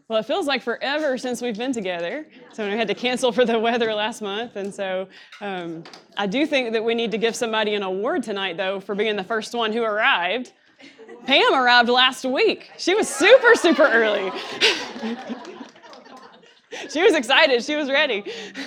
Well, it feels like forever since we've been together. So we had to cancel for the weather last month. And so I do think that we need to give somebody an award tonight, though, for being the first one who arrived. Pam arrived last week. She was super, super early. She was excited. She was ready.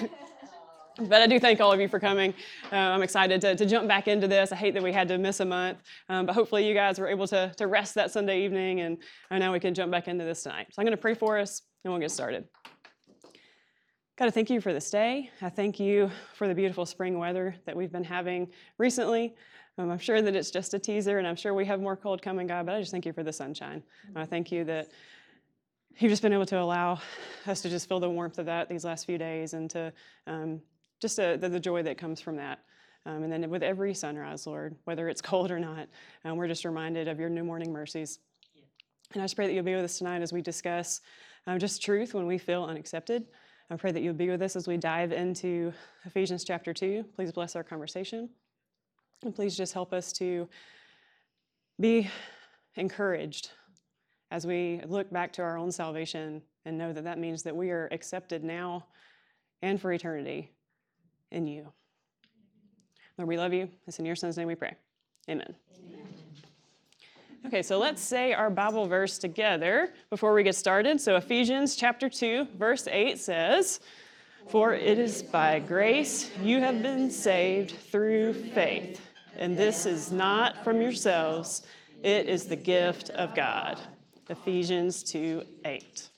But I do thank all of you for coming. I'm excited to jump back into this. I hate that we had to miss a month, but hopefully you guys were able to rest that Sunday evening, and now we can jump back into this tonight. So I'm going to pray for us, and we'll get started. God, I thank you for this day. I thank you for the beautiful spring weather that we've been having recently. I'm sure that it's just a teaser, and I'm sure we have more cold coming, God, but I just thank you for the sunshine. I thank you that you've just been able to allow us to just feel the warmth of that these last few days, and to just the joy that comes from that. And then with every sunrise, Lord, whether it's cold or not, we're just reminded of your new morning mercies. And I just pray that you'll be with us tonight as we discuss just truth when we feel unaccepted. I pray that you'll be with us as we dive into Ephesians chapter 2. Please bless our conversation. And please just help us to be encouraged as we look back to our own salvation and know that that means that we are accepted now and for eternity in you. Lord, we love you. It's in your Son's name we pray. Amen. Okay, so let's say our Bible verse together before we get started. So Ephesians chapter 2, verse 8 says, "For it is by grace you have been saved through faith, and this is not from yourselves, it is the gift of God." Ephesians 2:8.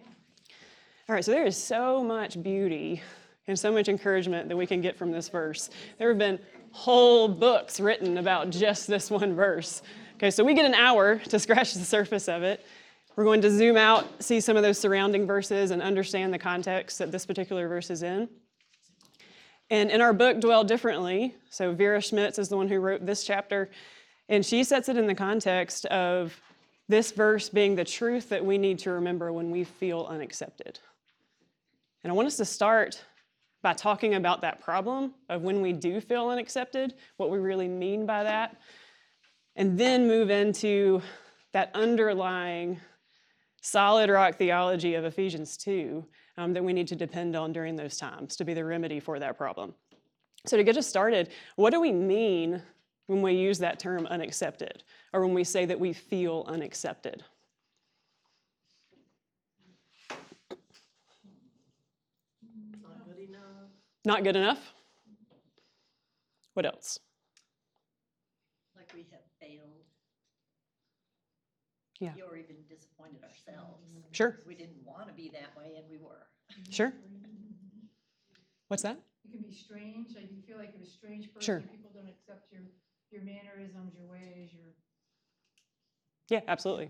All right, so there is so much beauty and so much encouragement that we can get from this verse. There have been whole books written about just this one verse. Okay, so we get an hour to scratch the surface of it. We're going to zoom out, see some of those surrounding verses, and understand the context that this particular verse is in. And in our book, Dwell Differently, so Vera Schmitz is the one who wrote this chapter, and she sets it in the context of this verse being the truth that we need to remember when we feel unaccepted. And I want us to start by talking about that problem of when we do feel unaccepted, what we really mean by that, and then move into that underlying solid rock theology of Ephesians 2 that we need to depend on during those times to be the remedy for that problem. So to get us started, what do we mean when we use that term unaccepted, or when we say that we feel unaccepted? Not good enough? What else? Like we have failed. Yeah. Or even disappointed ourselves. Sure. We didn't want to be that way, and we were. Sure. What's that? It can be strange. Like you feel like you're a strange person. Sure. People don't accept your mannerisms, your ways, your. Yeah, absolutely.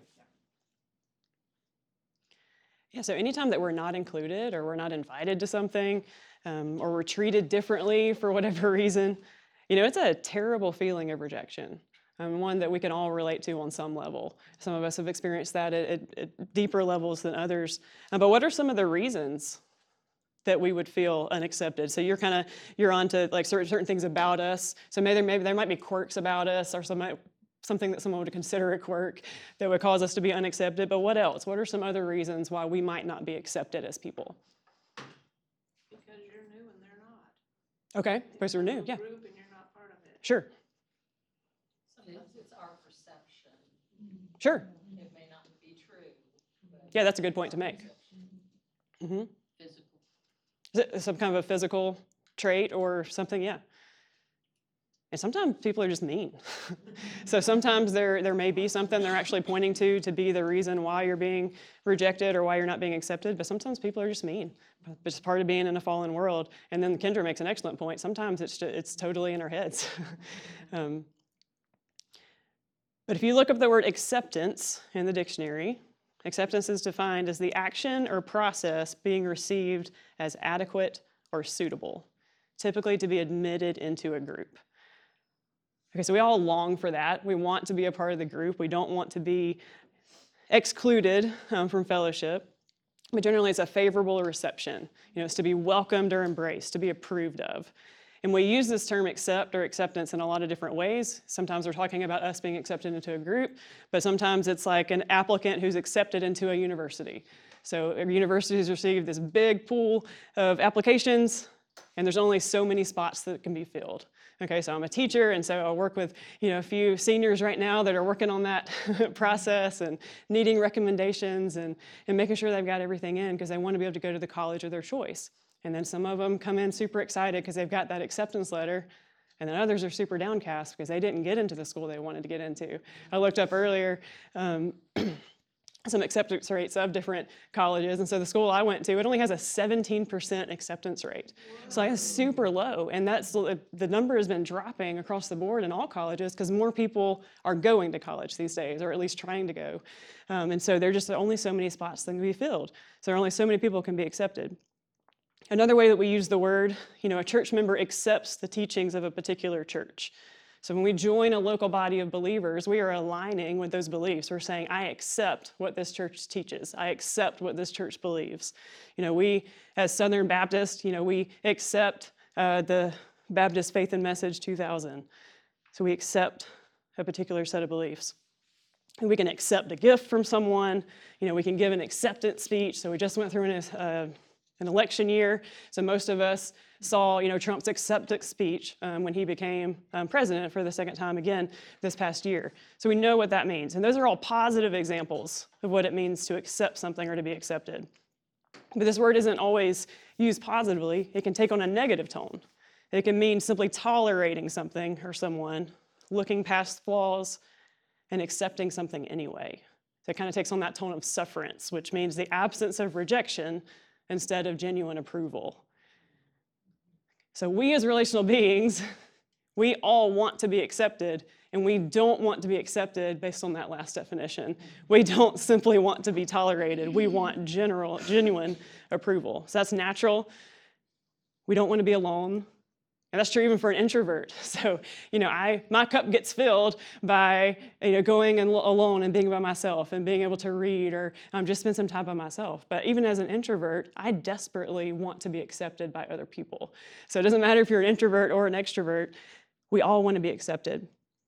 Yeah, so anytime that we're not included or we're not invited to something, or we're treated differently for whatever reason, it's a terrible feeling of rejection, one that we can all relate to on some level. Some of us have experienced that at deeper levels than others. But what are some of the reasons that we would feel unaccepted? So you're on to like certain things about us. So maybe there might be quirks about us, or something that someone would consider a quirk that would cause us to be unaccepted. But what else? What are some other reasons why we might not be accepted as people? Because you're new and they're not. Okay, because we're new, yeah. Group and you're not part of it. Sure. Sometimes it's our perception. Sure. It may not be true. Yeah, that's a good point to make. Mm-hmm. Physical. Is it some kind of a physical trait or something? Yeah. And sometimes people are just mean. So sometimes there may be something they're actually pointing to be the reason why you're being rejected or why you're not being accepted. But sometimes people are just mean. It's part of being in a fallen world. And then Kendra makes an excellent point. Sometimes it's totally in our heads. But if you look up the word acceptance in the dictionary, acceptance is defined as the action or process being received as adequate or suitable, typically to be admitted into a group. Okay, so we all long for that. We want to be a part of the group. We don't want to be excluded from fellowship. But generally, it's a favorable reception. It's to be welcomed or embraced, to be approved of. And we use this term accept or acceptance in a lot of different ways. Sometimes we're talking about us being accepted into a group, but sometimes it's like an applicant who's accepted into a university. So universities receive this big pool of applications, and there's only so many spots that can be filled. Okay, so I'm a teacher, and so I work with a few seniors right now that are working on that process and needing recommendations and making sure they've got everything in because they want to be able to go to the college of their choice. And then some of them come in super excited because they've got that acceptance letter, and then others are super downcast because they didn't get into the school they wanted to get into. I looked up earlier some acceptance rates of different colleges, and so the school I went to, it only has a 17% acceptance rate. So it's super low, and the number has been dropping across the board in all colleges because more people are going to college these days, or at least trying to go. And so there are just only so many spots that can be filled. So there are only so many people can be accepted. Another way that we use the word, a church member accepts the teachings of a particular church. So when we join a local body of believers, we are aligning with those beliefs. We're saying, I accept what this church teaches. I accept what this church believes. We, as Southern Baptist, we accept the Baptist Faith and Message 2000. So we accept a particular set of beliefs. And we can accept a gift from someone. We can give an acceptance speech. So we just went through an election year. So most of us saw, Trump's acceptance speech when he became president for the second time again this past year. So we know what that means. And those are all positive examples of what it means to accept something or to be accepted. But this word isn't always used positively. It can take on a negative tone. It can mean simply tolerating something or someone, looking past flaws, and accepting something anyway. So it kind of takes on that tone of sufferance, which means the absence of rejection instead of genuine approval. So we as relational beings, we all want to be accepted, and we don't want to be accepted based on that last definition. We don't simply want to be tolerated. We want genuine approval. So that's natural. We don't want to be alone. And that's true even for an introvert. So, my cup gets filled by, going alone and being by myself and being able to read or just spend some time by myself. But even as an introvert, I desperately want to be accepted by other people. So it doesn't matter if you're an introvert or an extrovert, we all want to be accepted.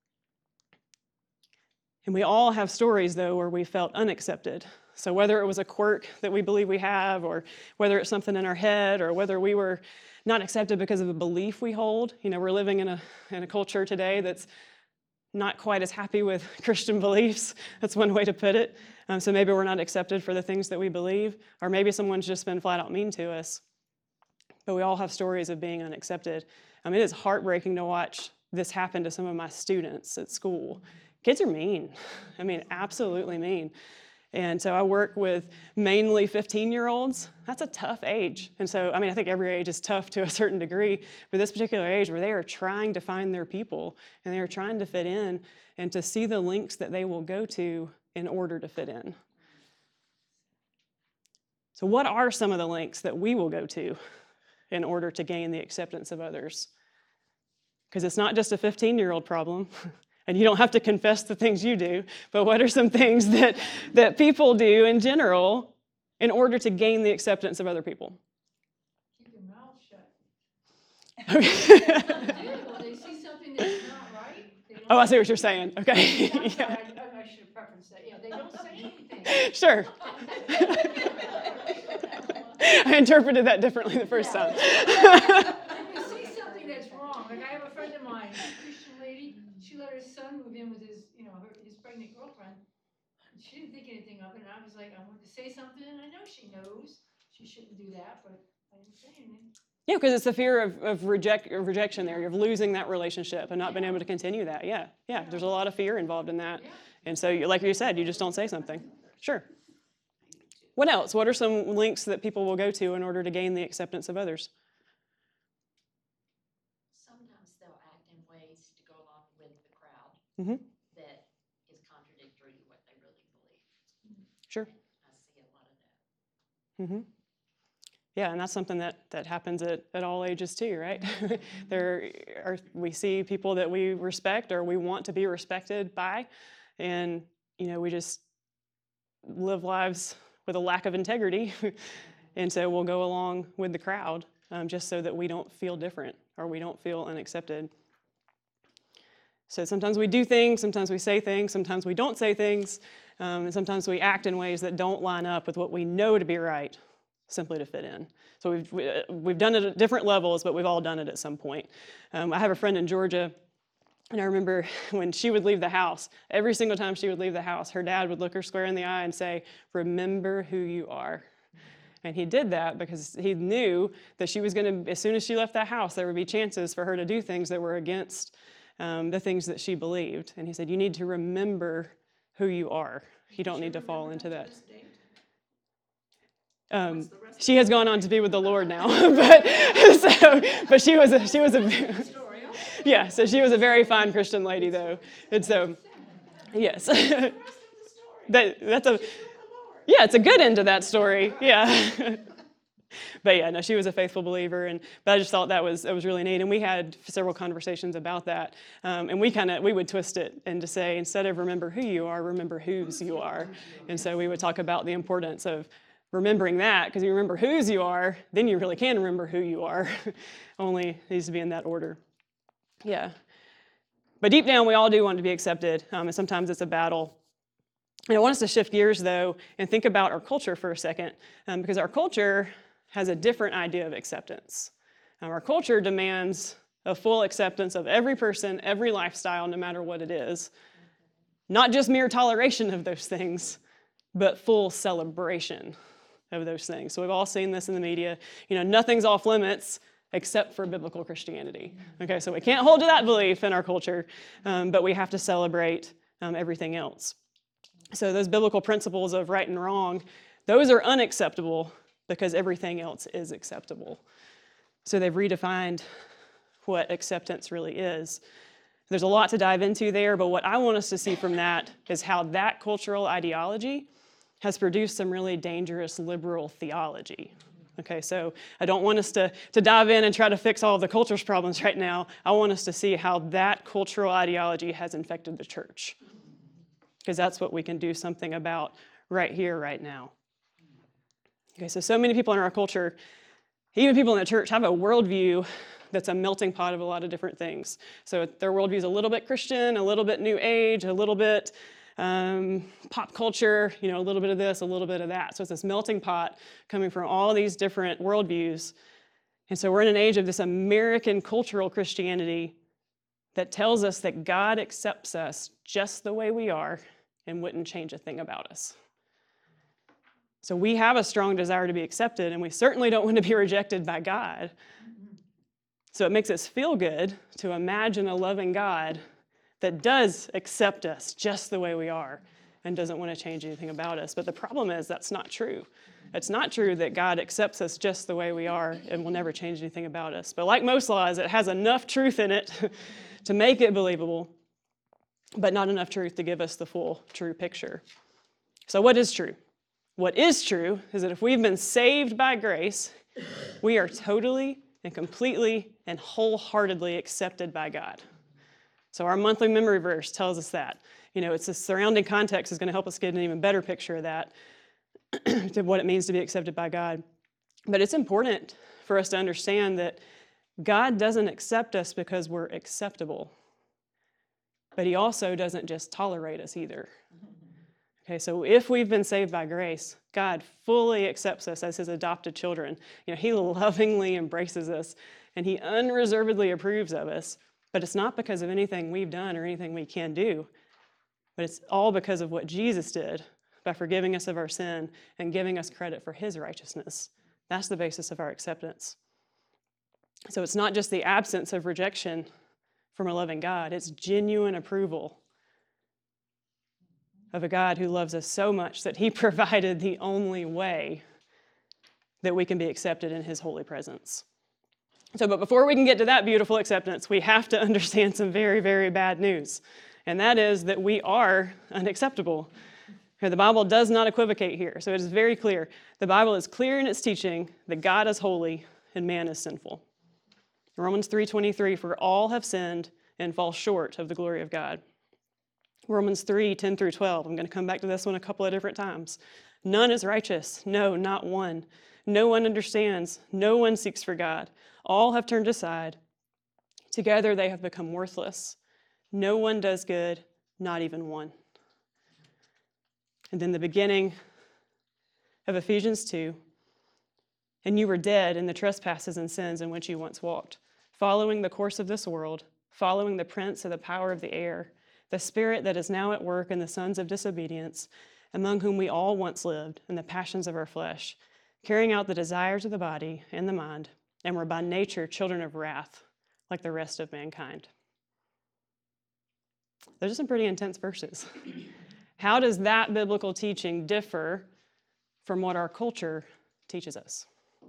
And we all have stories, though, where we felt unaccepted. So whether it was a quirk that we believe we have, or whether it's something in our head, or whether we were not accepted because of a belief we hold. We're living in a culture today that's not quite as happy with Christian beliefs. That's one way to put it. So maybe we're not accepted for the things that we believe, or maybe someone's just been flat out mean to us. But we all have stories of being unaccepted. It is heartbreaking to watch this happen to some of my students at school. Kids are mean. Absolutely mean. And so I work with mainly 15-year-olds. That's a tough age. And so, I think every age is tough to a certain degree, but this particular age where they are trying to find their people and they are trying to fit in and to see the lengths that they will go to in order to fit in. So what are some of the lengths that we will go to in order to gain the acceptance of others? Because it's not just a 15-year-old problem. And you don't have to confess the things you do, but what are some things that people do in general in order to gain the acceptance of other people? Keep your mouth shut. Okay. Well, they see something that's not right. They don't Oh, I see what you're saying. Okay. I'm Yeah. sorry, I should have preferenced that. Yeah, they don't say anything. Sure. I interpreted that differently the first time. They see something that's wrong. Like I have a friend of mine, a Christian lady. She let her son move in with his pregnant girlfriend. She didn't think anything of it, and I was like, I wanted to say something, and I know she knows she shouldn't do that, but I didn't say anything. Yeah, because it's the fear of rejection there, of losing that relationship and not being able to continue that. Yeah, there's a lot of fear involved in that. And so, like you said, you just don't say something. Sure. What else? What are some links that people will go to in order to gain the acceptance of others? Sometimes they'll act in ways to go along with the crowd Mm-hmm. that is contradictory to what they really believe. Sure. I see a lot of that. Mm-hmm. Yeah, and that's something that happens at all ages too, right? We see people that we respect or we want to be respected by, and we just live lives with a lack of integrity, and so we'll go along with the crowd just so that we don't feel different or we don't feel unaccepted. So sometimes we do things, sometimes we say things, sometimes we don't say things, and sometimes we act in ways that don't line up with what we know to be right, simply to fit in. So we've done it at different levels, but we've all done it at some point. I have a friend in Georgia, and I remember when she would leave the house, every single time she would leave the house, her dad would look her square in the eye and say, "Remember who you are." And he did that because he knew that she was going to, as soon as she left that house, there would be chances for her to do things that were against the things that she believed. And he said, you need to remember who you are. You don't need to fall into that. She has gone on to be with the Lord now, but she was a yeah. So she was a very fine Christian lady, though, and so yes, that's a. Yeah, it's a good end to that story. Yeah. But yeah, no, she was a faithful believer, but I just thought that was really neat. And we had several conversations about that. And we would twist it and to say, instead of remember who you are, remember whose you are. And so we would talk about the importance of remembering that, because you remember whose you are, then you really can remember who you are. Only it needs to be in that order. Yeah. But deep down, we all do want to be accepted. And sometimes it's a battle. And I want us to shift gears, though, and think about our culture for a second, because our culture has a different idea of acceptance. Our culture demands a full acceptance of every person, every lifestyle, no matter what it is. Not just mere toleration of those things, but full celebration of those things. So we've all seen this in the media. Nothing's off limits except for biblical Christianity. Okay, so we can't hold to that belief in our culture, but we have to celebrate everything else. So those biblical principles of right and wrong, those are unacceptable because everything else is acceptable. So they've redefined what acceptance really is. There's a lot to dive into there, but what I want us to see from that is how that cultural ideology has produced some really dangerous liberal theology. Okay, so I don't want us to dive in and try to fix all of the culture's problems right now. I want us to see how that cultural ideology has infected the church, because that's what we can do something about right here, right now. Okay, so many people in our culture, even people in the church, have a worldview that's a melting pot of a lot of different things. So their worldview is a little bit Christian, a little bit New Age, a little bit pop culture, a little bit of this, a little bit of that. So it's this melting pot coming from all these different worldviews. And so we're in an age of this American cultural Christianity that tells us that God accepts us just the way we are and wouldn't change a thing about us. So we have a strong desire to be accepted, and we certainly don't want to be rejected by God. So it makes us feel good to imagine a loving God that does accept us just the way we are and doesn't want to change anything about us. But the problem is that's not true. It's not true that God accepts us just the way we are and will never change anything about us. But like most lies, it has enough truth in it to make it believable, but not enough truth to give us the full true picture. So what is true? What is true is that if we've been saved by grace, we are totally and completely and wholeheartedly accepted by God. So our monthly memory verse tells us that. It's the surrounding context is going to help us get an even better picture of that, to what it means to be accepted by God. But it's important for us to understand that God doesn't accept us because we're acceptable, but he also doesn't just tolerate us either. Okay, so if we've been saved by grace, God fully accepts us as his adopted children. He lovingly embraces us, and he unreservedly approves of us, but it's not because of anything we've done or anything we can do, but it's all because of what Jesus did by forgiving us of our sin and giving us credit for his righteousness. That's the basis of our acceptance. So it's not just the absence of rejection from a loving God, it's genuine approval of a God who loves us so much that he provided the only way that we can be accepted in his holy presence. But before we can get to that beautiful acceptance, we have to understand some very, very bad news. And that is that we are unacceptable. Okay, the Bible does not equivocate here. So it is very clear. The Bible is clear in its teaching that God is holy and man is sinful. Romans 3:23, for all have sinned and fall short of the glory of God. Romans 3:10 through 12. I'm going to come back to this one a couple of different times. None is righteous. No, not one. No one understands. No one seeks for God. All have turned aside. Together they have become worthless. No one does good, not even one. And then the beginning of Ephesians 2, and you were dead in the trespasses and sins in which you once walked, following the course of this world, following the prince of the power of the air, the spirit that is now at work in the sons of disobedience, among whom we all once lived in the passions of our flesh, carrying out the desires of the body and the mind, and were by nature children of wrath, like the rest of mankind. Those are some pretty intense verses. How does that biblical teaching differ from what our culture teaches us?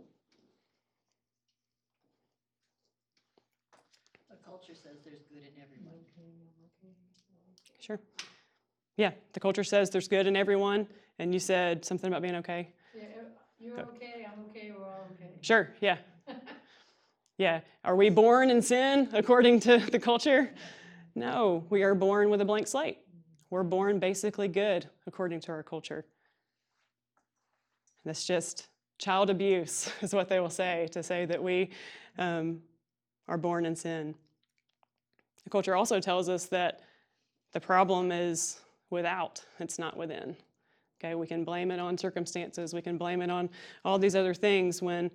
The culture says there's good in everyone. Sure. Yeah, the culture says there's good in everyone, and you said something about being okay. Yeah, you're okay, I'm okay, we're all okay. Sure, yeah. Yeah. Are we born in sin according to the culture? No, we are born with a blank slate. We're born basically good according to our culture. That's just child abuse is what they will say, to say that we are born in sin. The culture also tells us that the problem is without, it's not within. Okay, we can blame it on circumstances, we can blame it on all these other things when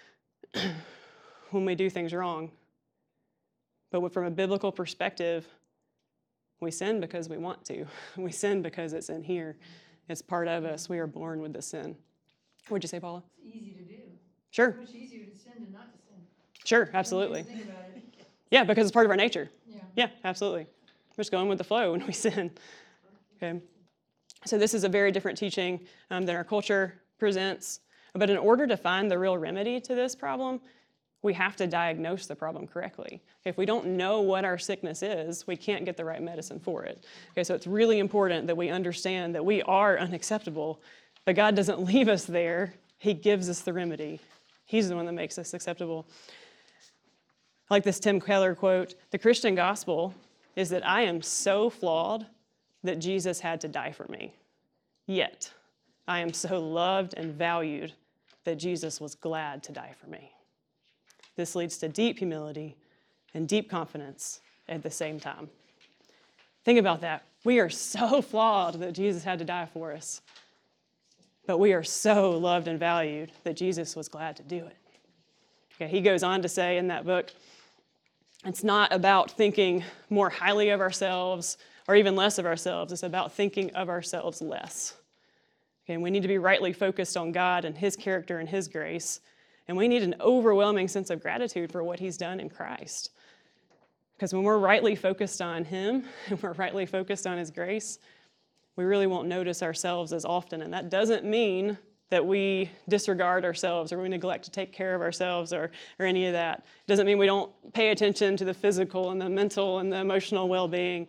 we do things wrong. But from a biblical perspective, we sin because we want to. We sin because it's in here. It's part of us. We are born with the sin. What'd you say, Paula? It's easy to do. Sure. It's much easier to sin than not to sin. Sure, Don't absolutely. even think about it. Yeah, because it's part of our nature. Yeah. Yeah, absolutely. We're just going with the flow when we sin. Okay. So this is a very different teaching than our culture presents. But in order to find the real remedy to this problem, we have to diagnose the problem correctly. If we don't know what our sickness is, we can't get the right medicine for it. Okay, so it's really important that we understand that we are unacceptable, but God doesn't leave us there. He gives us the remedy. He's the one that makes us acceptable. I like this Tim Keller quote, "The Christian gospel is that I am so flawed that Jesus had to die for me. Yet, I am so loved and valued that Jesus was glad to die for me." This leads to deep humility and deep confidence at the same time. Think about that. We are so flawed that Jesus had to die for us, but we are so loved and valued that Jesus was glad to do it. Okay, he goes on to say in that book, it's not about thinking more highly of ourselves or even less of ourselves. It's about thinking of ourselves less. Okay, and we need to be rightly focused on God and his character and his grace. And we need an overwhelming sense of gratitude for what he's done in Christ. Because when we're rightly focused on him and we're rightly focused on his grace, we really won't notice ourselves as often. And that doesn't mean that we disregard ourselves or we neglect to take care of ourselves or any of that. It doesn't mean we don't pay attention to the physical and the mental and the emotional well-being.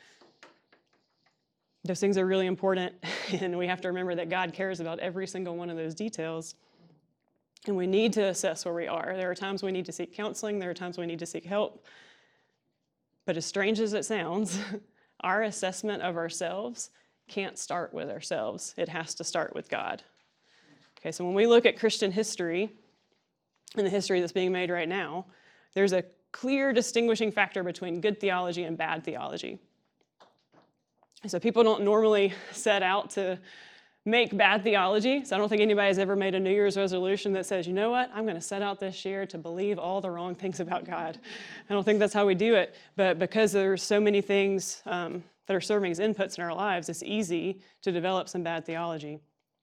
Those things are really important, and we have to remember that God cares about every single one of those details. And we need to assess where we are. There are times we need to seek counseling. There are times we need to seek help. But as strange as it sounds, our assessment of ourselves can't start with ourselves. It has to start with God. Okay, so when we look at Christian history and the history that's being made right now, there's a clear distinguishing factor between good theology and bad theology. So people don't normally set out to make bad theology. So I don't think anybody has ever made a New Year's resolution that says, you know what, I'm going to set out this year to believe all the wrong things about God. I don't think that's how we do it. But because there's so many things that are serving as inputs in our lives, it's easy to develop some bad theology.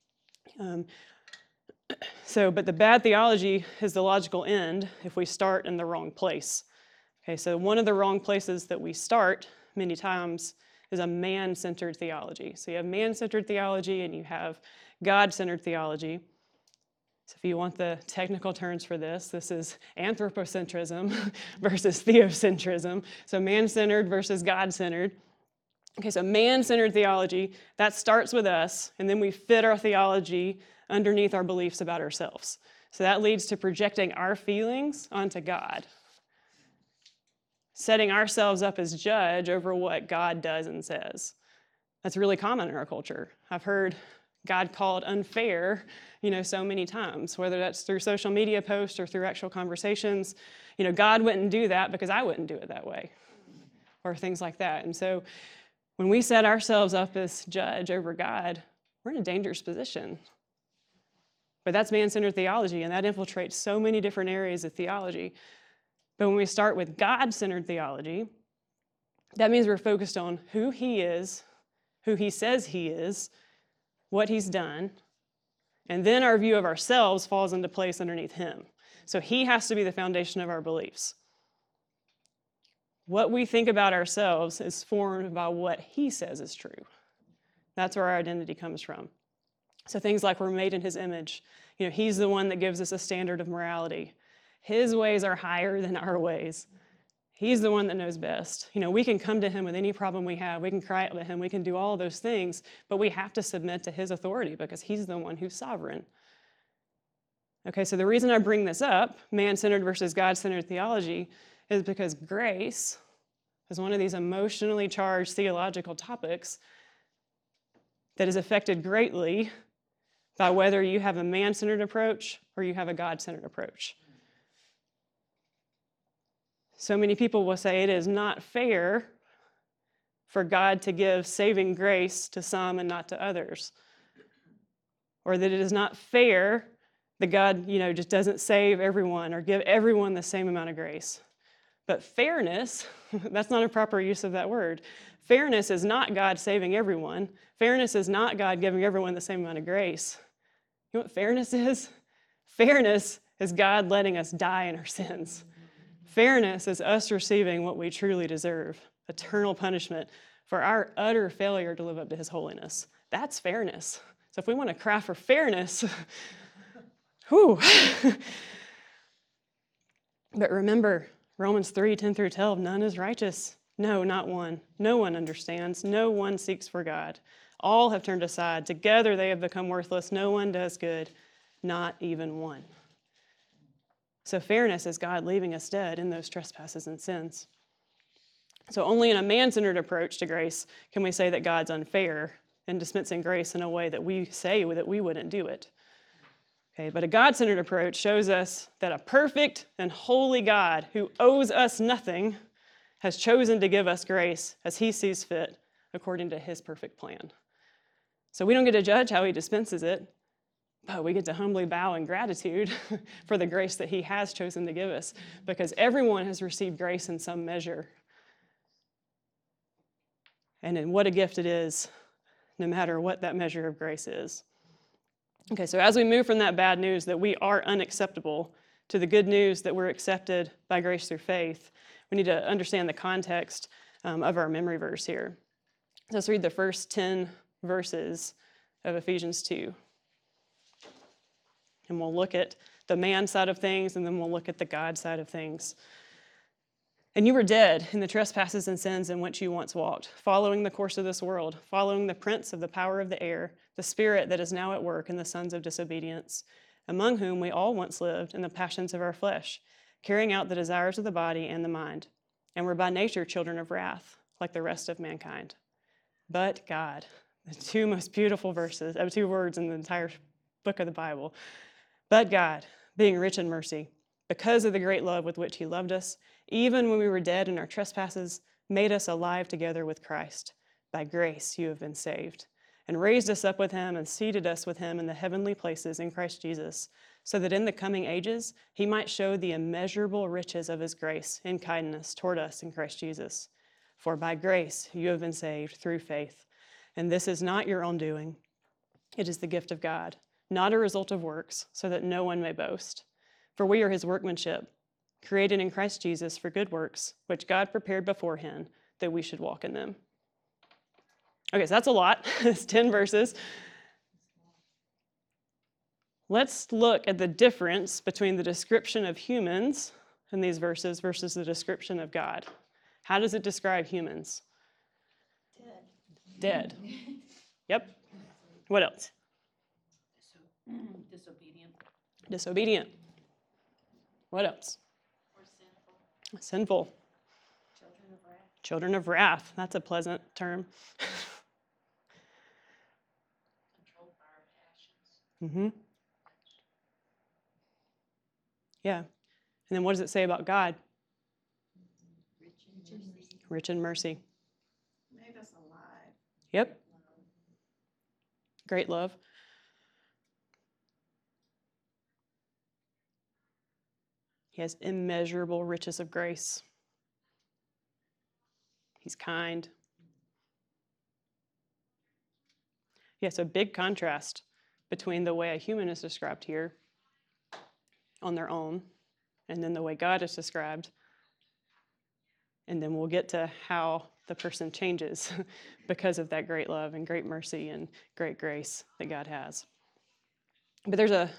But the bad theology is the logical end if we start in the wrong place. Okay, so one of the wrong places that we start many times is a man-centered theology. So you have man-centered theology and you have God-centered theology. So if you want the technical terms for this is anthropocentrism versus theocentrism. So man-centered versus God-centered. Okay, so man-centered theology, that starts with us, and then we fit our theology underneath our beliefs about ourselves. So that leads to projecting our feelings onto God, setting ourselves up as judge over what God does and says. That's really common in our culture. I've heard God called unfair, so many times, whether that's through social media posts or through actual conversations. God wouldn't do that because I wouldn't do it that way. or things like that. And so when we set ourselves up as judge over God, we're in a dangerous position. But that's man-centered theology, and that infiltrates so many different areas of theology. But when we start with God-centered theology, that means we're focused on who he is, who he says he is, what he's done, and then our view of ourselves falls into place underneath him. So he has to be the foundation of our beliefs. What we think about ourselves is formed by what he says is true. That's where our identity comes from. So things like we're made in his image. He's the one that gives us a standard of morality. His ways are higher than our ways. He's the one that knows best. We can come to him with any problem we have. We can cry out to him. We can do all those things, but we have to submit to his authority because he's the one who's sovereign. Okay, so the reason I bring this up, man-centered versus God-centered theology, is because grace is one of these emotionally charged theological topics that is affected greatly by whether you have a man-centered approach or you have a God-centered approach. So many people will say it is not fair for God to give saving grace to some and not to others. Or that it is not fair that God, just doesn't save everyone or give everyone the same amount of grace. But fairness, that's not a proper use of that word. Fairness is not God saving everyone. Fairness is not God giving everyone the same amount of grace. You know what fairness is? Fairness is God letting us die in our sins. Fairness is us receiving what we truly deserve, eternal punishment for our utter failure to live up to his holiness. That's fairness. So if we want to cry for fairness, whew. But remember, Romans 3:10-12, none is righteous. No, not one. No one understands. No one seeks for God. All have turned aside. Together they have become worthless. No one does good, not even one. So fairness is God leaving us dead in those trespasses and sins. So only in a man-centered approach to grace can we say that God's unfair in dispensing grace in a way that we say that we wouldn't do it. Okay, but a God-centered approach shows us that a perfect and holy God who owes us nothing has chosen to give us grace as he sees fit according to his perfect plan. So we don't get to judge how he dispenses it, but we get to humbly bow in gratitude for the grace that he has chosen to give us, because everyone has received grace in some measure. And then what a gift it is, no matter what that measure of grace is. Okay, so as we move from that bad news that we are unacceptable to the good news that we're accepted by grace through faith, we need to understand the context of our memory verse here. So let's read the first 10 verses of Ephesians 2. And we'll look at the man side of things, and then we'll look at the God side of things. And you were dead in the trespasses and sins in which you once walked, following the course of this world, following the prince of the power of the air, the spirit that is now at work in the sons of disobedience, among whom we all once lived in the passions of our flesh, carrying out the desires of the body and the mind, and were by nature children of wrath, like the rest of mankind. But God, the two most beautiful verses, two words in the entire book of the Bible. But God, being rich in mercy, because of the great love with which he loved us, even when we were dead in our trespasses, made us alive together with Christ. By grace you have been saved, and raised us up with him and seated us with him in the heavenly places in Christ Jesus, so that in the coming ages he might show the immeasurable riches of his grace in kindness toward us in Christ Jesus. For by grace you have been saved through faith, and this is not your own doing. It is the gift of God, not a result of works, so that no one may boast. For we are his workmanship, created in Christ Jesus for good works, which God prepared beforehand that we should walk in them. Okay, so that's a lot. It's 10 verses. Let's look at the difference between the description of humans in these verses versus the description of God. How does it describe humans? Dead. Yep. What else? Disobedient. Disobedient. What else? Or sinful. Sinful. Children of wrath. Children of wrath. That's a pleasant term. Controlled by our passions. Mm-hmm. Yeah. And then what does it say about God? Rich in mercy. rich in mercy. Made us alive. Yep. Great love. He has immeasurable riches of grace. He's kind. Yes, a big contrast between the way a human is described here on their own and then the way God is described. And then we'll get to how the person changes because of that great love and great mercy and great grace that God has. But there's a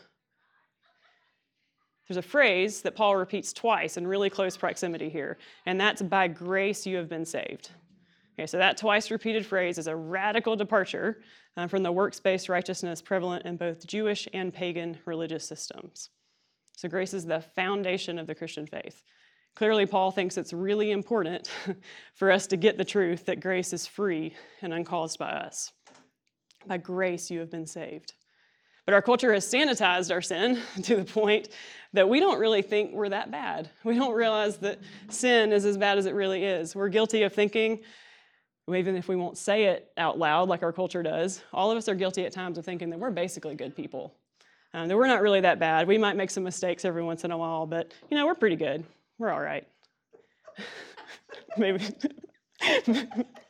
phrase that Paul repeats twice in really close proximity here, and that's by grace you have been saved. Okay, so that twice repeated phrase is a radical departure from the works-based righteousness prevalent in both Jewish and pagan religious systems. So grace is the foundation of the Christian faith. Clearly, Paul thinks it's really important for us to get the truth that grace is free and uncaused by us. By grace you have been saved. But our culture has sanitized our sin to the point that we don't really think we're that bad. We don't realize that sin is as bad as it really is. We're guilty of thinking, even if we won't say it out loud like our culture does, all of us are guilty at times of thinking that we're basically good people. That we're not really that bad. We might make some mistakes every once in a while, but, we're pretty good. We're all right. Maybe. Sorry,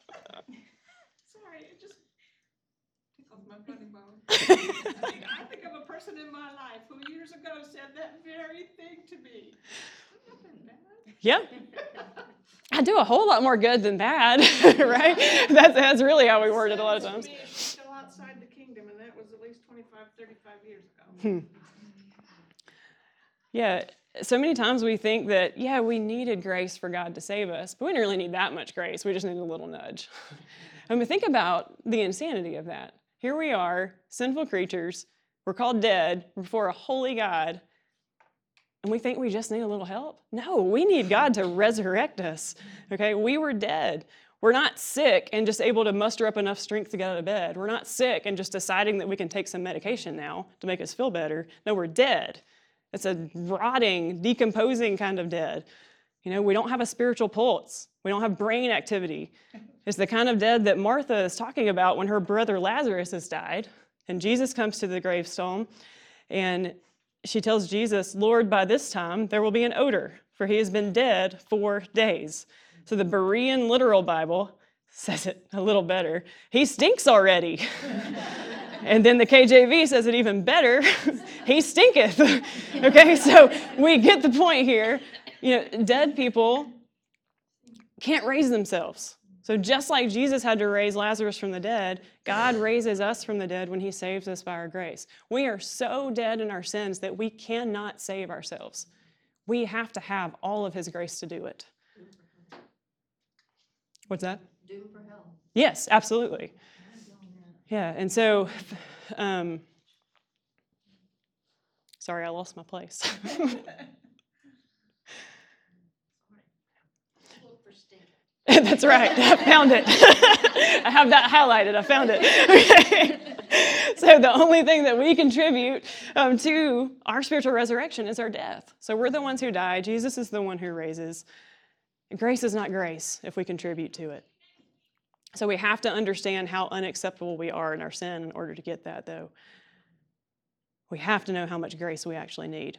it just tickles my funny bone. I think of a person in my life who years ago said that very thing to me. Nothing bad. Yeah. I do a whole lot more good than bad, right? That's really how we word it a lot of times. She's still outside the kingdom, and that was at least 25, 35 years ago. Yeah, so many times we think that, we needed grace for God to save us, but we didn't really need that much grace. We just needed a little nudge. I mean, think about the insanity of that. Here we are, sinful creatures. We're called dead before a holy God, and we think we just need a little help? No, we need God to resurrect us, okay? We were dead. We're not sick and just able to muster up enough strength to get out of bed. We're not sick and just deciding that we can take some medication now to make us feel better. No, we're dead. It's a rotting, decomposing kind of dead. We don't have a spiritual pulse. We don't have brain activity. It's the kind of dead that Martha is talking about when her brother Lazarus has died. And Jesus comes to the gravestone, and she tells Jesus, Lord, by this time there will be an odor, for he has been dead 4 days. So the Berean literal Bible says it a little better. He stinks already. And then the KJV says it even better. He stinketh. Okay, so we get the point here. Dead people can't raise themselves. So just like Jesus had to raise Lazarus from the dead, God raises us from the dead when he saves us by our grace. We are so dead in our sins that we cannot save ourselves. We have to have all of his grace to do it. What's that? Due for hell. Yes, absolutely. Yeah, and so, sorry, I lost my place. Look for stinking. That's right, I found it. I have that highlighted, I found it. Okay. So the only thing that we contribute to our spiritual resurrection is our death. So we're the ones who die. Jesus is the one who raises. Grace is not grace if we contribute to it. So we have to understand how unacceptable we are in our sin in order to get that, though. We have to know how much grace we actually need.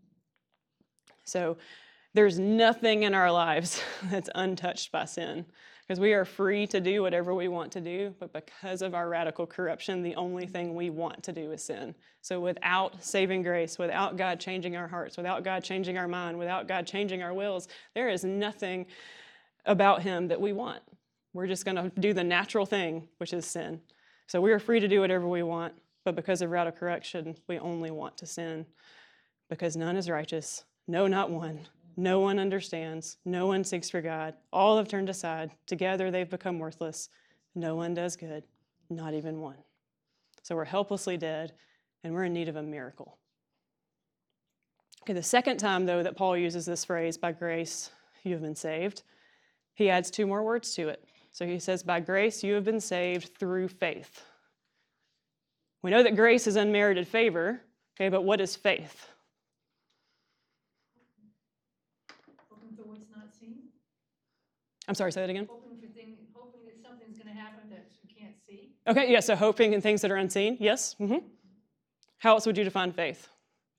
So there's nothing in our lives that's untouched by sin, because we are free to do whatever we want to do, but because of our radical corruption, the only thing we want to do is sin. So without saving grace, without God changing our hearts, without God changing our mind, without God changing our wills, there is nothing about him that we want. We're just going to do the natural thing, which is sin. So we are free to do whatever we want, but because of radical correction, we only want to sin, because none is righteous, no, not one. No one understands. No one seeks for God. All have turned aside. Together they've become worthless. No one does good, not even one. So we're helplessly dead, and we're in need of a miracle. Okay, the second time, though, that Paul uses this phrase, by grace you have been saved, he adds 2 more words to it. So he says, by grace you have been saved through faith. We know that grace is unmerited favor, okay, but what is faith? Hoping for what's not seen. I'm sorry, say that again. Hoping that something's gonna happen that you can't see. Okay, yeah, so hoping in things that are unseen. Yes. How else would you define faith?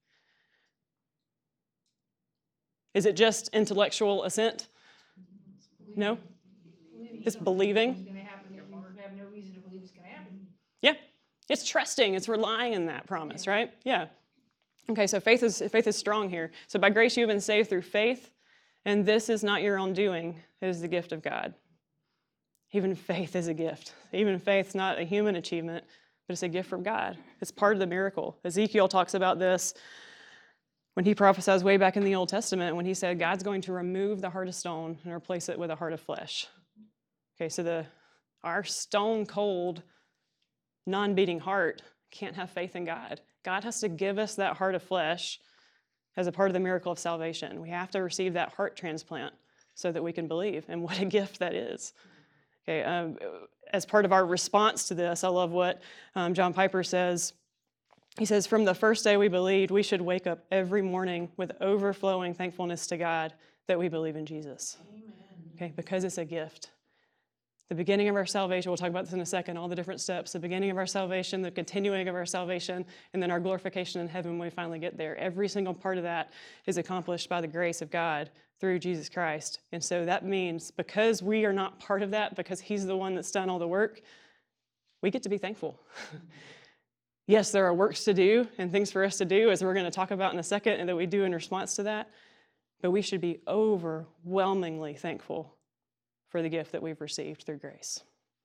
Is it just intellectual assent? No? It's believing. It's gonna happen, you have no reason to believe it's gonna happen. Yeah, it's trusting. It's relying in that promise, right? Yeah. Okay, so faith is strong here. So by grace you have been saved through faith, and this is not your own doing. It is the gift of God. Even faith is a gift. Even faith's not a human achievement, but it's a gift from God. It's part of the miracle. Ezekiel talks about this when he prophesies way back in the Old Testament, when he said God's going to remove the heart of stone and replace it with a heart of flesh. Okay, so our stone cold, non-beating heart can't have faith in God. God has to give us that heart of flesh as a part of the miracle of salvation. We have to receive that heart transplant so that we can believe, and what a gift that is. Okay, as part of our response to this, I love what John Piper says. He says, from the first day we believed, we should wake up every morning with overflowing thankfulness to God that we believe in Jesus. Amen. Okay, because it's a gift. The beginning of our salvation, we'll talk about this in a second, all the different steps, the beginning of our salvation, the continuing of our salvation, and then our glorification in heaven when we finally get there. Every single part of that is accomplished by the grace of God through Jesus Christ. And so that means because we are not part of that, because he's the one that's done all the work, we get to be thankful. Yes, there are works to do and things for us to do, as we're going to talk about in a second, and that we do in response to that. But we should be overwhelmingly thankful for the gift that we've received through grace.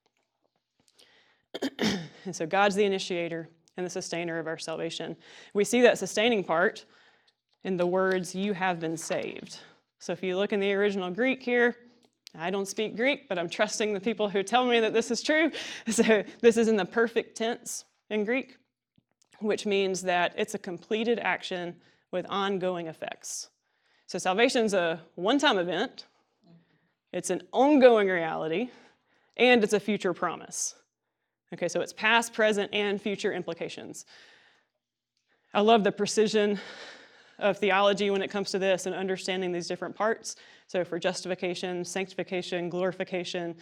And so God's the initiator and the sustainer of our salvation. We see that sustaining part in the words, you have been saved. So if you look in the original Greek here, I don't speak Greek, but I'm trusting the people who tell me that this is true. So this is in the perfect tense in Greek, which means that it's a completed action with ongoing effects. So salvation's a one-time event, it's an ongoing reality, and it's a future promise. Okay, so it's past, present, and future implications. I love the precision of theology when it comes to this and understanding these different parts. So for justification, sanctification, glorification,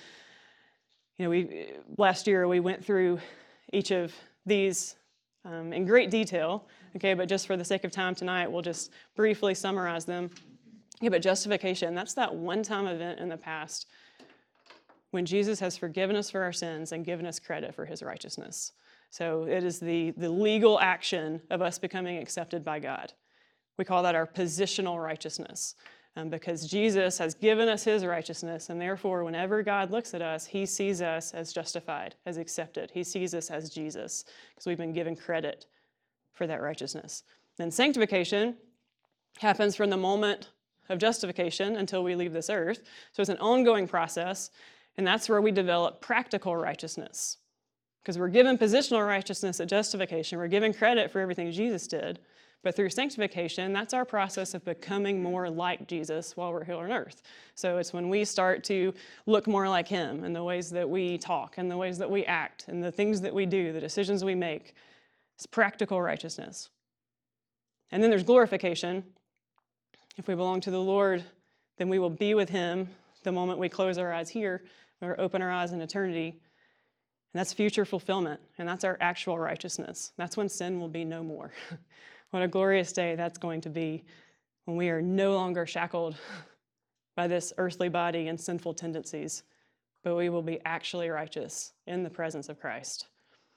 last year we went through each of these in great detail, okay, but just for the sake of time tonight, we'll just briefly summarize them. Yeah, but justification, that's that one-time event in the past when Jesus has forgiven us for our sins and given us credit for his righteousness. So it is the legal action of us becoming accepted by God. We call that our positional righteousness, because Jesus has given us his righteousness, and therefore whenever God looks at us, he sees us as justified, as accepted. He sees us as Jesus, because we've been given credit for that righteousness. Then sanctification happens from the moment of justification until we leave this earth. So it's an ongoing process, and that's where we develop practical righteousness. Because we're given positional righteousness at justification, we're given credit for everything Jesus did, but through sanctification, that's our process of becoming more like Jesus while we're here on earth. So it's when we start to look more like him in the ways that we talk, and the ways that we act, and the things that we do, the decisions we make. It's practical righteousness. And then there's glorification. If we belong to the Lord, then we will be with him the moment we close our eyes here, or open our eyes in eternity. And that's future fulfillment, and that's our actual righteousness. That's when sin will be no more. What a glorious day that's going to be when we are no longer shackled by this earthly body and sinful tendencies, but we will be actually righteous in the presence of Christ.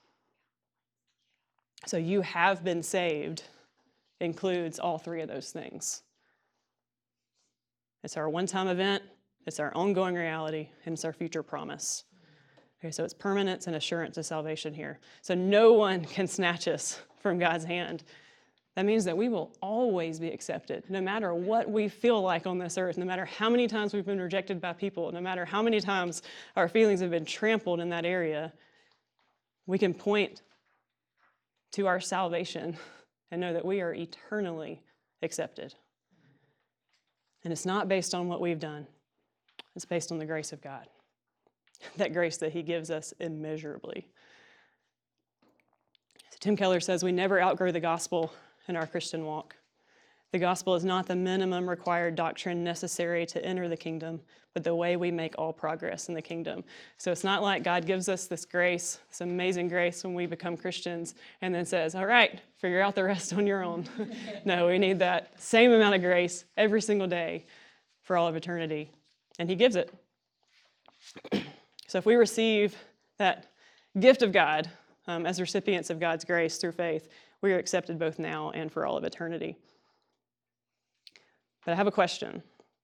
So you have been saved includes all three of those things. It's our one-time event, it's our ongoing reality, and it's our future promise. Okay, so it's permanence and assurance of salvation here. So no one can snatch us from God's hand. That means that we will always be accepted, no matter what we feel like on this earth, no matter how many times we've been rejected by people, no matter how many times our feelings have been trampled in that area. We can point to our salvation and know that we are eternally accepted. And it's not based on what we've done. It's based on the grace of God. That grace that he gives us immeasurably. Tim Keller says we never outgrow the gospel in our Christian walk. The gospel is not the minimum required doctrine necessary to enter the kingdom, but the way we make all progress in the kingdom. So it's not like God gives us this grace, this amazing grace when we become Christians, and then says, all right, figure out the rest on your own. No, we need that same amount of grace every single day for all of eternity. And he gives it. So if we receive that gift of God as recipients of God's grace through faith, we are accepted both now and for all of eternity. But I have a question.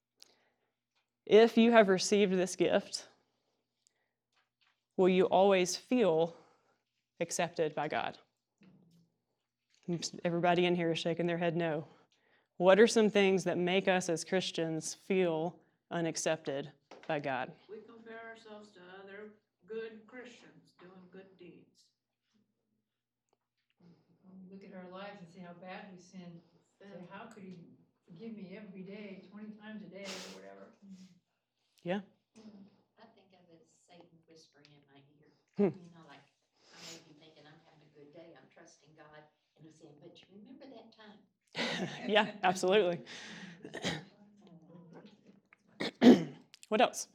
If you have received this gift, will you always feel accepted by God? Everybody in here is shaking their head no. What are some things that make us as Christians feel unaccepted by God? We compare ourselves to other good Christians doing good deeds. Look at our lives and see how bad we sin. Say, how could he forgive me every day, 20 times a day, or whatever? Yeah. I think of it as Satan whispering in my ear. Hmm. You know, like, I may be thinking I'm having a good day, I'm trusting God, and he's saying, but you remember that time? Yeah, absolutely. What else?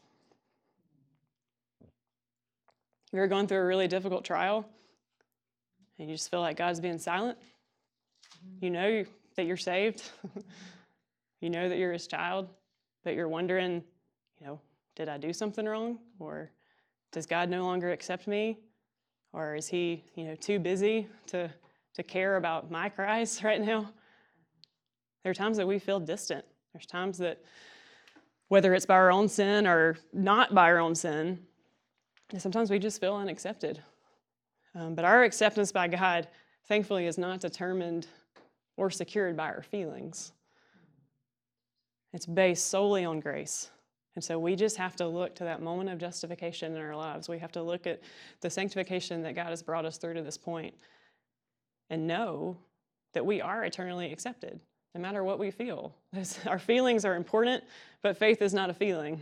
You ever gone through a really difficult trial and you just feel like God's being silent? You know that you're saved. You know that you're his child, but you're wondering, did I do something wrong? Or does God no longer accept me? Or is he, too busy to care about my cries right now? There are times that we feel distant. There's times that, whether it's by our own sin or not by our own sin, sometimes we just feel unaccepted. But our acceptance by God, thankfully, is not determined or secured by our feelings. It's based solely on grace. And so we just have to look to that moment of justification in our lives. We have to look at the sanctification that God has brought us through to this point and know that we are eternally accepted, no matter what we feel. Our feelings are important, but faith is not a feeling.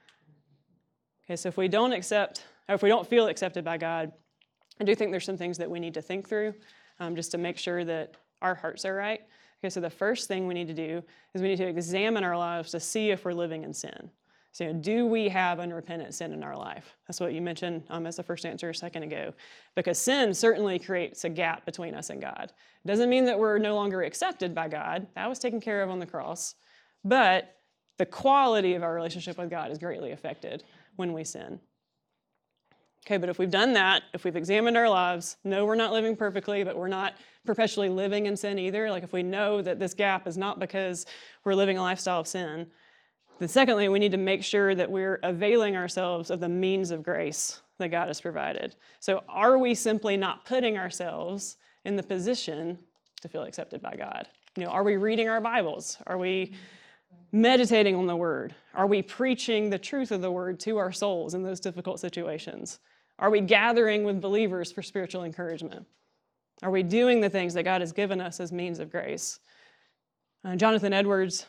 Okay, so if we don't feel accepted by God, I do think there's some things that we need to think through just to make sure that our hearts are right. Okay, so the first thing we need to do is we need to examine our lives to see if we're living in sin. So do we have unrepentant sin in our life? That's what you mentioned as the first answer a second ago. Because sin certainly creates a gap between us and God. It doesn't mean that we're no longer accepted by God. That was taken care of on the cross. But the quality of our relationship with God is greatly affected when we sin. Okay, but if we've done that, if we've examined our lives, no, we're not living perfectly, but we're not perpetually living in sin either. Like if we know that this gap is not because we're living a lifestyle of sin, then secondly, we need to make sure that we're availing ourselves of the means of grace that God has provided. So are we simply not putting ourselves in the position to feel accepted by God? Are we reading our Bibles? Are we meditating on the Word? Are we preaching the truth of the Word to our souls in those difficult situations? Are we gathering with believers for spiritual encouragement? Are we doing the things that God has given us as means of grace? Jonathan Edwards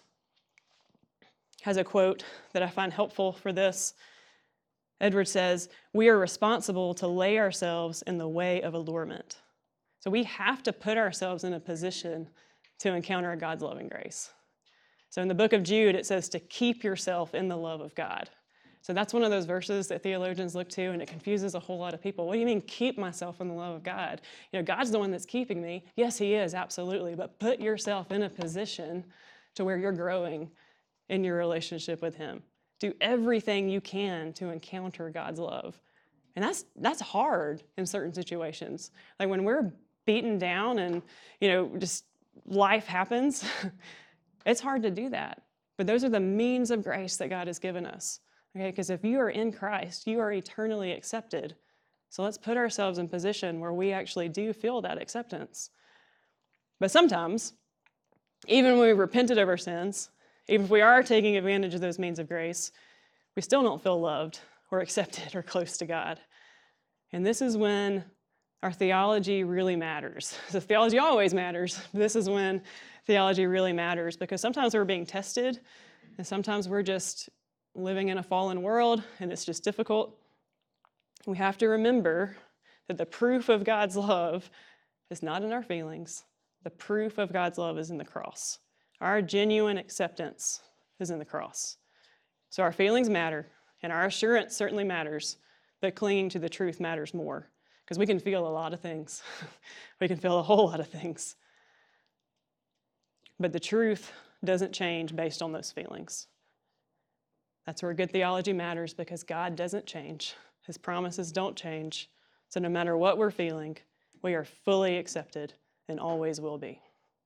has a quote that I find helpful for this. Edwards says, "We are responsible to lay ourselves in the way of allurement." So we have to put ourselves in a position to encounter God's loving grace. So in the book of Jude, it says to keep yourself in the love of God. So that's one of those verses that theologians look to, and it confuses a whole lot of people. What do you mean, keep myself in the love of God? God's the one that's keeping me. Yes, he is, absolutely. But put yourself in a position to where you're growing in your relationship with him. Do everything you can to encounter God's love. And that's hard in certain situations. Like when we're beaten down and, just life happens, it's hard to do that. But those are the means of grace that God has given us. Okay, because if you are in Christ, you are eternally accepted. So let's put ourselves in position where we actually do feel that acceptance. But sometimes, even when we've repented of our sins, even if we are taking advantage of those means of grace, we still don't feel loved or accepted or close to God. And this is when our theology really matters. So theology always matters. But this is when theology really matters, because sometimes we're being tested, and sometimes we're just living in a fallen world, and it's just difficult. We have to remember that the proof of God's love is not in our feelings. The proof of God's love is in the cross. Our genuine acceptance is in the cross. So our feelings matter, and our assurance certainly matters, but clinging to the truth matters more, because we can feel a lot of things. We can feel a whole lot of things. But the truth doesn't change based on those feelings. That's where good theology matters, because God doesn't change. His promises don't change. So no matter what we're feeling, we are fully accepted and always will be.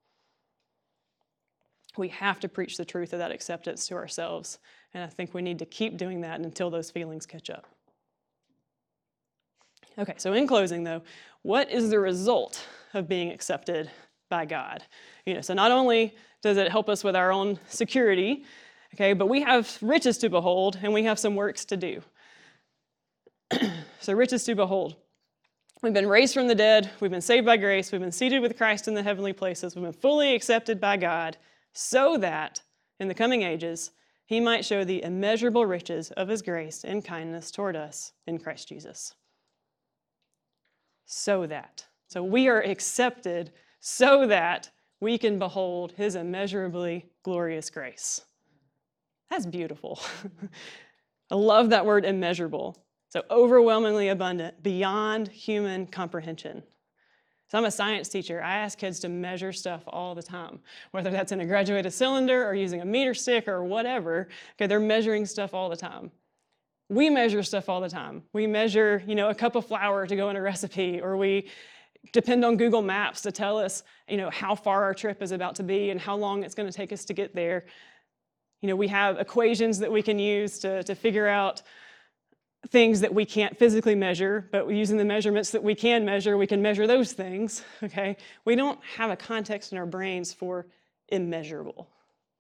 We have to preach the truth of that acceptance to ourselves, and I think we need to keep doing that until those feelings catch up. Okay, so in closing though, what is the result of being accepted by God? So not only does it help us with our own security, okay, but we have riches to behold and we have some works to do. So riches to behold. We've been raised from the dead, we've been saved by grace, we've been seated with Christ in the heavenly places, we've been fully accepted by God, so that in the coming ages he might show the immeasurable riches of his grace and kindness toward us in Christ Jesus. So we are accepted so that we can behold his immeasurably glorious grace. That's beautiful. I love that word immeasurable. So overwhelmingly abundant, beyond human comprehension. So I'm a science teacher. I ask kids to measure stuff all the time, whether that's in a graduated cylinder or using a meter stick or whatever. Okay, they're measuring stuff all the time. We measure stuff all the time. We measure, a cup of flour to go in a recipe, or we depend on Google Maps to tell us, how far our trip is about to be and how long it's going to take us to get there. We have equations that we can use to figure out things that we can't physically measure, but using the measurements that we can measure those things, okay? We don't have a context in our brains for immeasurable.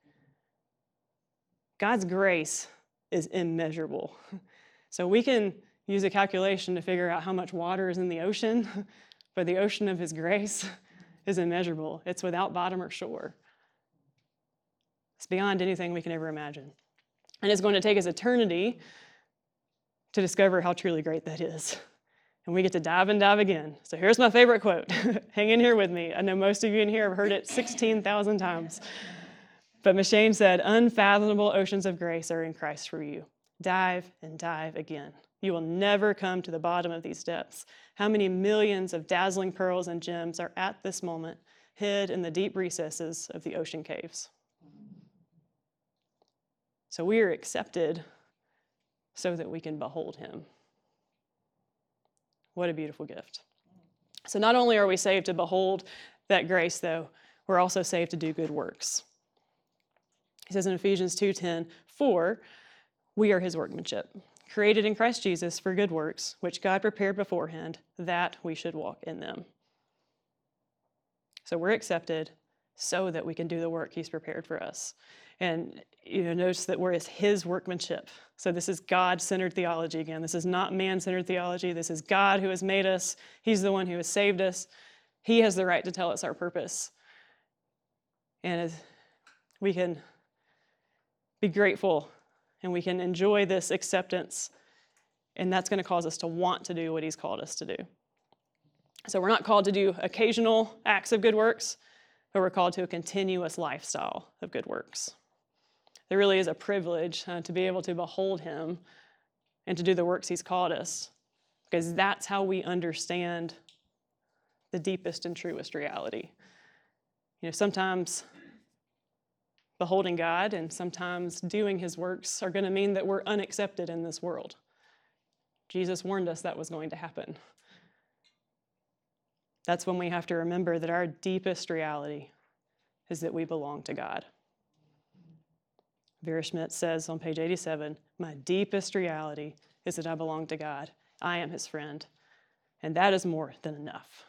God's grace is immeasurable. So we can use a calculation to figure out how much water is in the ocean, but the ocean of his grace is immeasurable. It's without bottom or shore. It's beyond anything we can ever imagine. And it's going to take us eternity to discover how truly great that is. And we get to dive and dive again. So here's my favorite quote. Hang in here with me. I know most of you in here have heard it 16,000 times. But M'Cheyne said, "Unfathomable oceans of grace are in Christ for you. Dive and dive again. You will never come to the bottom of these depths. How many millions of dazzling pearls and gems are at this moment hid in the deep recesses of the ocean caves?" So we are accepted so that we can behold him. What a beautiful gift. So not only are we saved to behold that grace, though, we're also saved to do good works. He says in Ephesians 2:10, "For we are his workmanship, created in Christ Jesus for good works, which God prepared beforehand that we should walk in them." So we're accepted so that we can do the work he's prepared for us. And notice that we're his workmanship. So this is God-centered theology again. This is not man-centered theology. This is God who has made us. He's the one who has saved us. He has the right to tell us our purpose. And we can be grateful and we can enjoy this acceptance. And that's going to cause us to want to do what he's called us to do. So we're not called to do occasional acts of good works, but we're called to a continuous lifestyle of good works. There really is a privilege to be able to behold him and to do the works he's called us, because that's how we understand the deepest and truest reality. Sometimes beholding God and sometimes doing his works are going to mean that we're unaccepted in this world. Jesus warned us that was going to happen. That's when we have to remember that our deepest reality is that we belong to God. Vera Schmidt says on page 87, "My deepest reality is that I belong to God. I am his friend, and that is more than enough."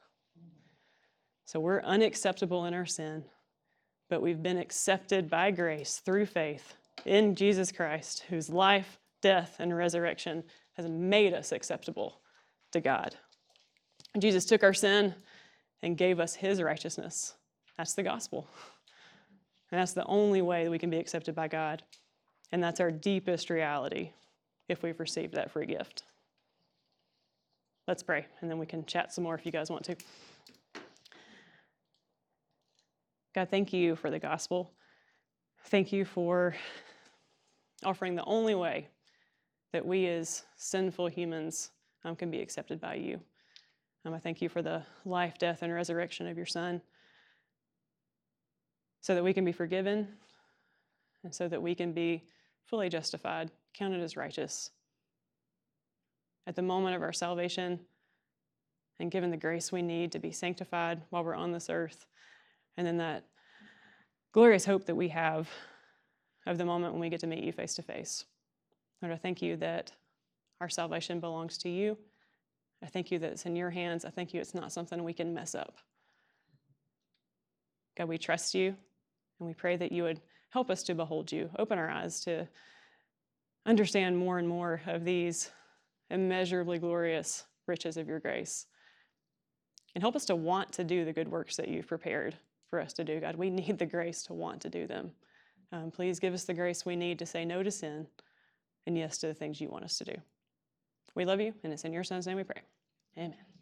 So we're unacceptable in our sin, but we've been accepted by grace through faith in Jesus Christ, whose life, death, and resurrection has made us acceptable to God. Jesus took our sin and gave us his righteousness. That's the gospel. And that's the only way that we can be accepted by God. And that's our deepest reality if we've received that free gift. Let's pray, and then we can chat some more if you guys want to. God, thank you for the gospel. Thank you for offering the only way that we as sinful humans can be accepted by you. I thank you for the life, death, and resurrection of your Son so that we can be forgiven and so that we can be fully justified, counted as righteous at the moment of our salvation and given the grace we need to be sanctified while we're on this earth. And then that glorious hope that we have of the moment when we get to meet you face to face. Lord, I thank you that our salvation belongs to you. I thank you that it's in your hands. I thank you it's not something we can mess up. God, we trust you, and we pray that you would help us to behold you, open our eyes to understand more and more of these immeasurably glorious riches of your grace. And help us to want to do the good works that you've prepared for us to do, God. We need the grace to want to do them. Please give us the grace we need to say no to sin and yes to the things you want us to do. We love you, and it's in your Son's name we pray. Amen.